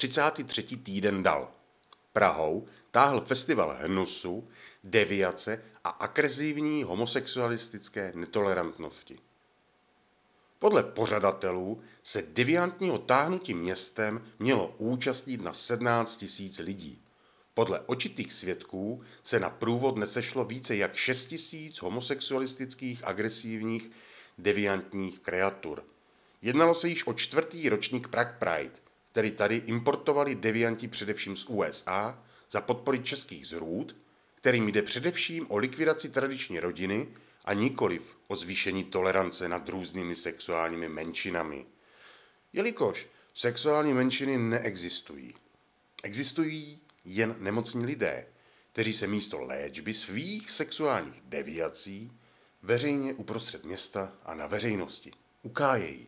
33. týden dal. Prahou táhl festival hnusu, deviace a agresivní homosexualistické netolerantnosti. Podle pořadatelů se deviantního táhnutí městem mělo účastnit na 17 000 lidí. Podle očitých svědků se na průvod nesešlo více jak 6 000 homosexualistických, agresivních, deviantních kreatur. Jednalo se již o 4. ročník Prague Pride, který tady importovali devianti především z USA za podpory českých zrůd, kterým jde především o likvidaci tradiční rodiny a nikoliv o zvýšení tolerance nad různými sexuálními menšinami. Jelikož sexuální menšiny neexistují. Existují jen nemocní lidé, kteří se místo léčby svých sexuálních deviací veřejně uprostřed města a na veřejnosti ukájejí.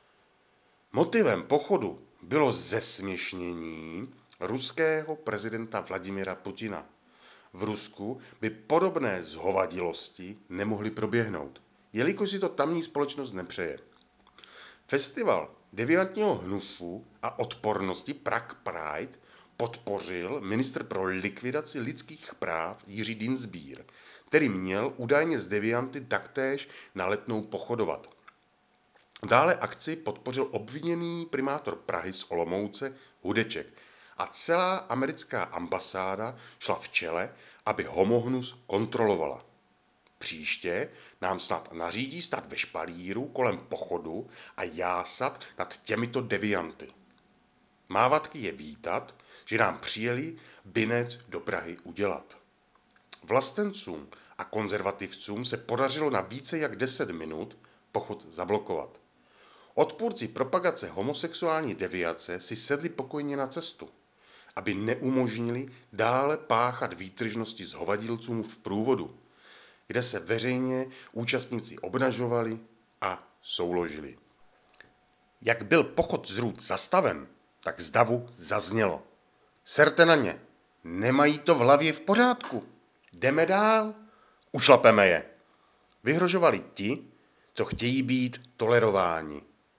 Motivem pochodu bylo zesměšnění ruského prezidenta Vladimira Putina. V Rusku by podobné zhovadilosti nemohly proběhnout, jelikož si to tamní společnost nepřeje. Festival deviantního hnusu a odpornosti Prague Pride podpořil ministr pro likvidaci lidských práv Jiří Dienstbier, který měl údajně s devianty taktéž na Letnou pochodovat. Dále akci podpořil obviněný primátor Prahy z Olomouce Hudeček a celá americká ambasáda šla v čele, aby homohnus kontrolovala. Příště nám snad nařídí stát ve špalíru kolem pochodu a jásat nad těmito devianty. Mávatky je vítat, že nám přijeli binec do Prahy udělat. Vlastencům a konzervativcům se podařilo na více jak 10 minut pochod zablokovat. Odpůrci propagace homosexuální deviace si sedli pokojně na cestu, aby neumožnili dále páchat výtržnosti s hovadilcům v průvodu, kde se veřejně účastníci obnažovali a souložili. Jak byl pochod zrůd zastaven, tak z davu zaznělo: serte na ně, nemají to v hlavě v pořádku, jdeme dál, ušlapeme je. Vyhrožovali ti, co chtějí být tolerováni.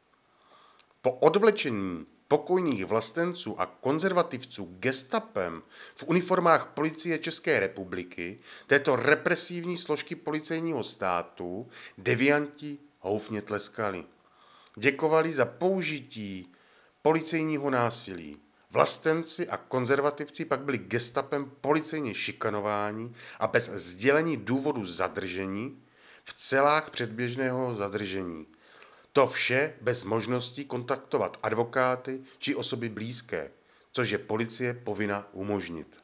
Po odvlečení pokojných vlastenců a konzervativců gestapem v uniformách policie České republiky, této represivní složky policejního státu, devianti houfně tleskali. Děkovali za použití policejního násilí. Vlastenci a konzervativci pak byli gestapem policejně šikanováni a bez sdělení důvodu zadržení v celách předběžného zadržení. To vše bez možnosti kontaktovat advokáty či osoby blízké, což je policie povinna umožnit.